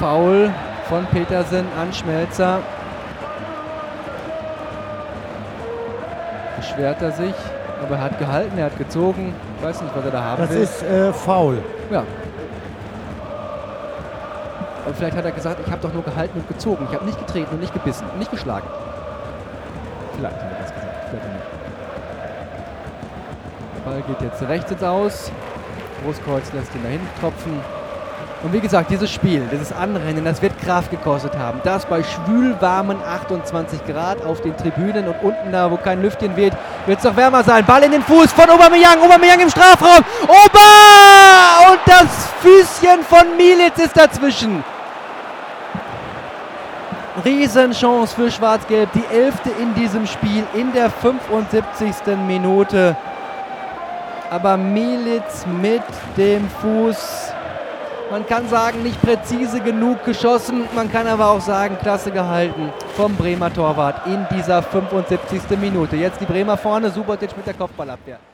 Foul von Petersen an Schmelzer. Beschwert er sich, aber er hat gehalten, er hat gezogen. Ich weiß nicht, was er da haben will. Das ist Foul. Ja. Aber vielleicht hat er gesagt, ich habe doch nur gehalten und gezogen. Ich habe nicht getreten und nicht gebissen und nicht geschlagen. Vielleicht hat er das gesagt, vielleicht nicht. Der Ball geht jetzt rechts ins Aus. Großkreuz lässt ihn dahin tropfen. Und wie gesagt, dieses Spiel, dieses Anrennen, das wird Kraft gekostet haben. Das bei schwülwarmen 28 Grad auf den Tribünen und unten da, wo kein Lüftchen weht, wird es noch wärmer sein. Ball in den Fuß von Aubameyang. Aubameyang im Strafraum. Ober! Und das Füßchen von Milic ist dazwischen. Riesenchance für Schwarz-Gelb. Die 11. in diesem Spiel in der 75. Minute. Aber Milic mit dem Fuß. Man kann sagen, nicht präzise genug geschossen. Man kann aber auch sagen, klasse gehalten vom Bremer Torwart in dieser 75. Minute. Jetzt die Bremer vorne, Subotic mit der Kopfballabwehr.